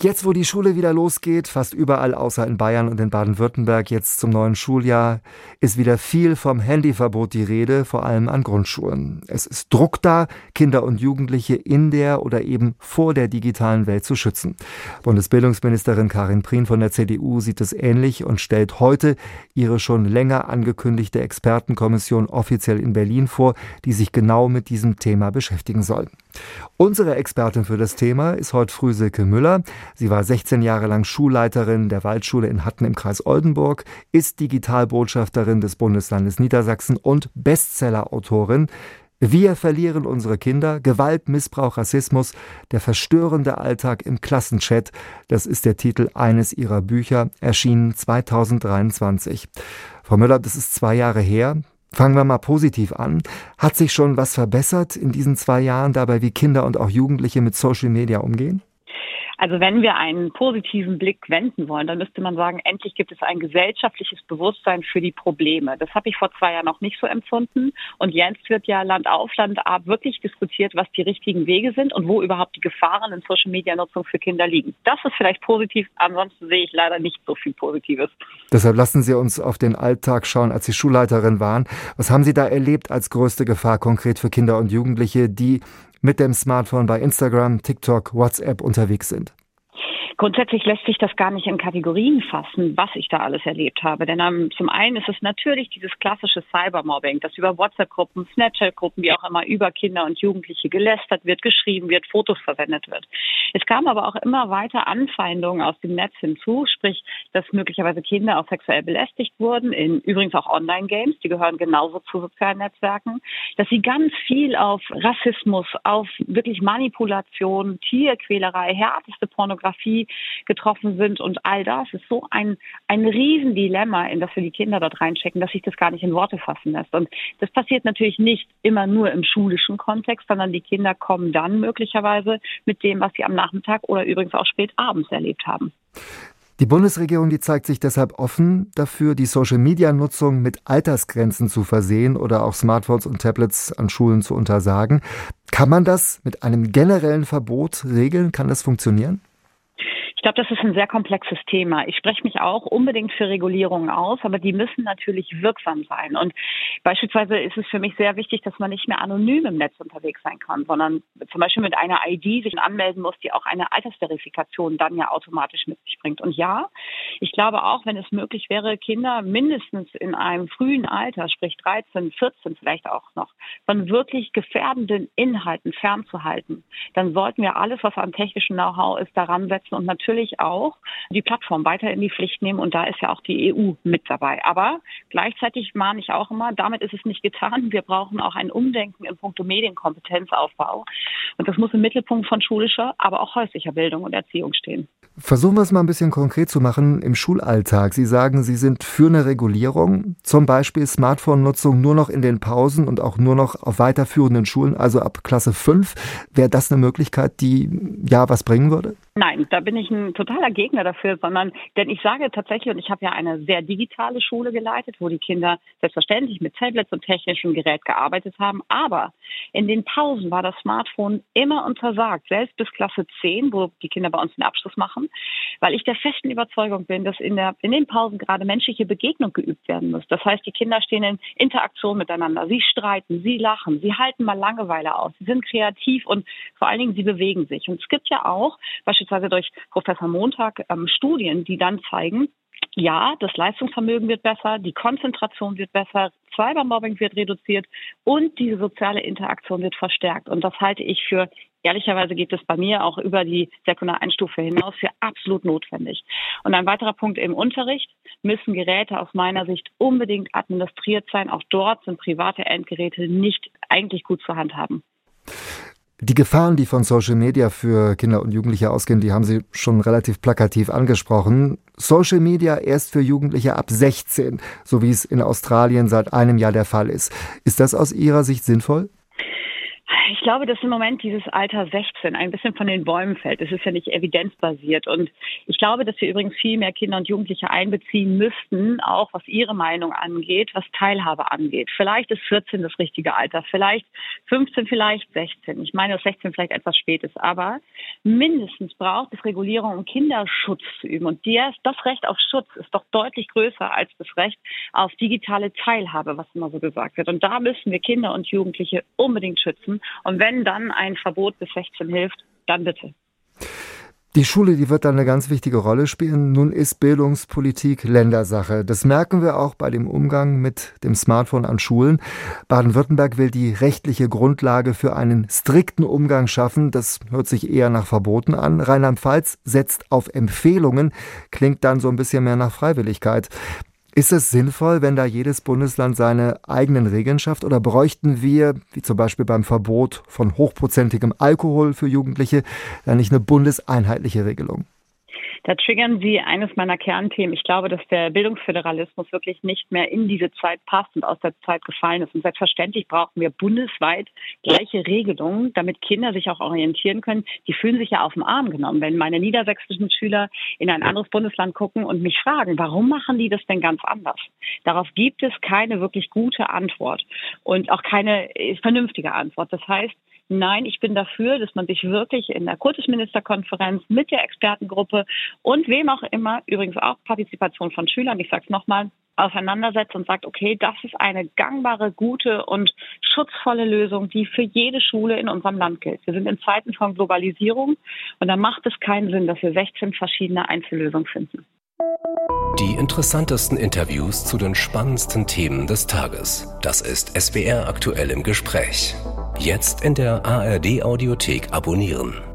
Jetzt, wo die Schule wieder losgeht, fast überall außer in Bayern und in Baden-Württemberg jetzt zum neuen Schuljahr, ist wieder viel vom Handyverbot die Rede, vor allem an Grundschulen. Es ist Druck da, Kinder und Jugendliche in der oder eben vor der digitalen Welt zu schützen. Bundesbildungsministerin Karin Prien von der CDU sieht es ähnlich und stellt heute ihre schon länger angekündigte Expertenkommission offiziell in Berlin vor, die sich genau mit diesem Thema beschäftigen soll. Unsere Expertin für das Thema ist heute früh Silke Müller. Sie war 16 Jahre lang Schulleiterin der Waldschule in Hatten im Kreis Oldenburg, ist Digitalbotschafterin des Bundeslandes Niedersachsen und Bestsellerautorin. Wir verlieren unsere Kinder, Gewalt, Missbrauch, Rassismus, der verstörende Alltag im Klassenchat. Das ist der Titel eines ihrer Bücher, erschienen 2023. Frau Müller, das ist 2 Jahre her. Fangen wir mal positiv an. Hat sich schon was verbessert in diesen 2 Jahren dabei, wie Kinder und auch Jugendliche mit Social Media umgehen? Also wenn wir einen positiven Blick wenden wollen, dann müsste man sagen, endlich gibt es ein gesellschaftliches Bewusstsein für die Probleme. Das habe ich vor 2 Jahren noch nicht so empfunden. Und jetzt wird ja Land auf, Land ab wirklich diskutiert, was die richtigen Wege sind und wo überhaupt die Gefahren in Social-Media-Nutzung für Kinder liegen. Das ist vielleicht positiv, ansonsten sehe ich leider nicht so viel Positives. Deshalb lassen Sie uns auf den Alltag schauen, als Sie Schulleiterin waren. Was haben Sie da erlebt als größte Gefahr konkret für Kinder und Jugendliche, die mit dem Smartphone bei Instagram, TikTok, WhatsApp unterwegs sind? Grundsätzlich lässt sich das gar nicht in Kategorien fassen, was ich da alles erlebt habe. Denn zum einen ist es natürlich dieses klassische Cybermobbing, dass über WhatsApp-Gruppen, Snapchat-Gruppen, wie auch immer, über Kinder und Jugendliche gelästert wird, geschrieben wird, Fotos verwendet wird. Es kamen aber auch immer weiter Anfeindungen aus dem Netz hinzu, sprich, dass möglicherweise Kinder auch sexuell belästigt wurden, übrigens auch Online-Games, die gehören genauso zu sozialen Netzwerken, dass sie ganz viel auf Rassismus, auf wirklich Manipulation, Tierquälerei, härteste Pornografie getroffen sind und all das ist so ein Riesendilemma, in das wir die Kinder dort reinstecken, dass sich das gar nicht in Worte fassen lässt. Und das passiert natürlich nicht immer nur im schulischen Kontext, sondern die Kinder kommen dann möglicherweise mit dem, was sie am Nachmittag oder übrigens auch spät abends erlebt haben. Die Bundesregierung, die zeigt sich deshalb offen dafür, die Social-Media-Nutzung mit Altersgrenzen zu versehen oder auch Smartphones und Tablets an Schulen zu untersagen. Kann man das mit einem generellen Verbot regeln? Kann das funktionieren? Ich glaube, das ist ein sehr komplexes Thema. Ich spreche mich auch unbedingt für Regulierungen aus, aber die müssen natürlich wirksam sein. Und beispielsweise ist es für mich sehr wichtig, dass man nicht mehr anonym im Netz unterwegs sein kann, sondern zum Beispiel mit einer ID sich anmelden muss, die auch eine Altersverifikation dann ja automatisch mit sich bringt. Und ja, ich glaube auch, wenn es möglich wäre, Kinder mindestens in einem frühen Alter, sprich 13, 14 vielleicht auch noch, von wirklich gefährdenden Inhalten fernzuhalten, dann sollten wir alles, was an technischem Know-how ist, daran setzen und natürlich auch die Plattform weiter in die Pflicht nehmen. Und da ist ja auch die EU mit dabei. Aber gleichzeitig mahne ich auch immer, damit ist es nicht getan. Wir brauchen auch ein Umdenken in puncto Medienkompetenzaufbau. Und das muss im Mittelpunkt von schulischer, aber auch häuslicher Bildung und Erziehung stehen. Versuchen wir es mal ein bisschen konkret zu machen im Schulalltag. Sie sagen, Sie sind für eine Regulierung, zum Beispiel Smartphone-Nutzung nur noch in den Pausen und auch nur noch auf weiterführenden Schulen, also ab Klasse 5. Wäre das eine Möglichkeit, die ja was bringen würde? Nein, da bin ich ein totaler Gegner dafür, denn ich sage tatsächlich, und ich habe ja eine sehr digitale Schule geleitet, wo die Kinder selbstverständlich mit Tablets und technischem Gerät gearbeitet haben, aber in den Pausen war das Smartphone immer untersagt, selbst bis Klasse 10, wo die Kinder bei uns den Abschluss machen, weil ich der festen Überzeugung bin, dass in den Pausen gerade menschliche Begegnung geübt werden muss. Das heißt, die Kinder stehen in Interaktion miteinander, sie streiten, sie lachen, sie halten mal Langeweile aus, sie sind kreativ und vor allen Dingen sie bewegen sich. Und es gibt ja auch beispielsweise durch Professor Montag Studien, die dann zeigen, ja, das Leistungsvermögen wird besser, die Konzentration wird besser, Cybermobbing wird reduziert und diese soziale Interaktion wird verstärkt. Und das halte ich für, ehrlicherweise geht es bei mir auch über die Sekundareinstufe hinaus, für absolut notwendig. Und ein weiterer Punkt im Unterricht müssen Geräte aus meiner Sicht unbedingt administriert sein. Auch dort sind private Endgeräte nicht eigentlich gut zu handhaben. Die Gefahren, die von Social Media für Kinder und Jugendliche ausgehen, die haben Sie schon relativ plakativ angesprochen. Social Media erst für Jugendliche ab 16, so wie es in Australien seit einem Jahr der Fall ist. Ist das aus Ihrer Sicht sinnvoll? Ich glaube, dass im Moment dieses Alter 16 ein bisschen von den Bäumen fällt. Es ist ja nicht evidenzbasiert. Und ich glaube, dass wir übrigens viel mehr Kinder und Jugendliche einbeziehen müssten, auch was ihre Meinung angeht, was Teilhabe angeht. Vielleicht ist 14 das richtige Alter, vielleicht 15, vielleicht 16. Ich meine, dass 16 vielleicht etwas spät ist. Aber mindestens braucht es Regulierung, um Kinderschutz zu üben. Und das Recht auf Schutz ist doch deutlich größer als das Recht auf digitale Teilhabe, was immer so gesagt wird. Und da müssen wir Kinder und Jugendliche unbedingt schützen. Und wenn dann ein Verbot bis 16 hilft, dann bitte. Die Schule, die wird dann eine ganz wichtige Rolle spielen. Nun ist Bildungspolitik Ländersache. Das merken wir auch bei dem Umgang mit dem Smartphone an Schulen. Baden-Württemberg will die rechtliche Grundlage für einen strikten Umgang schaffen. Das hört sich eher nach Verboten an. Rheinland-Pfalz setzt auf Empfehlungen, klingt dann so ein bisschen mehr nach Freiwilligkeit. Ist es sinnvoll, wenn da jedes Bundesland seine eigenen Regeln schafft, oder bräuchten wir, wie zum Beispiel beim Verbot von hochprozentigem Alkohol für Jugendliche, da nicht eine bundeseinheitliche Regelung? Da triggern Sie eines meiner Kernthemen. Ich glaube, dass der Bildungsföderalismus wirklich nicht mehr in diese Zeit passt und aus der Zeit gefallen ist. Und selbstverständlich brauchen wir bundesweit gleiche Regelungen, damit Kinder sich auch orientieren können. Die fühlen sich ja auf den Arm genommen, wenn meine niedersächsischen Schüler in ein anderes Bundesland gucken und mich fragen, warum machen die das denn ganz anders? Darauf gibt es keine wirklich gute Antwort und auch keine vernünftige Antwort. Das heißt, nein, ich bin dafür, dass man sich wirklich in der Kultusministerkonferenz mit der Expertengruppe und wem auch immer, übrigens auch Partizipation von Schülern, ich sage es nochmal, auseinandersetzt und sagt, okay, das ist eine gangbare, gute und schutzvolle Lösung, die für jede Schule in unserem Land gilt. Wir sind in Zeiten von Globalisierung und da macht es keinen Sinn, dass wir 16 verschiedene Einzellösungen finden. Die interessantesten Interviews zu den spannendsten Themen des Tages. Das ist SWR aktuell im Gespräch. Jetzt in der ARD Audiothek abonnieren.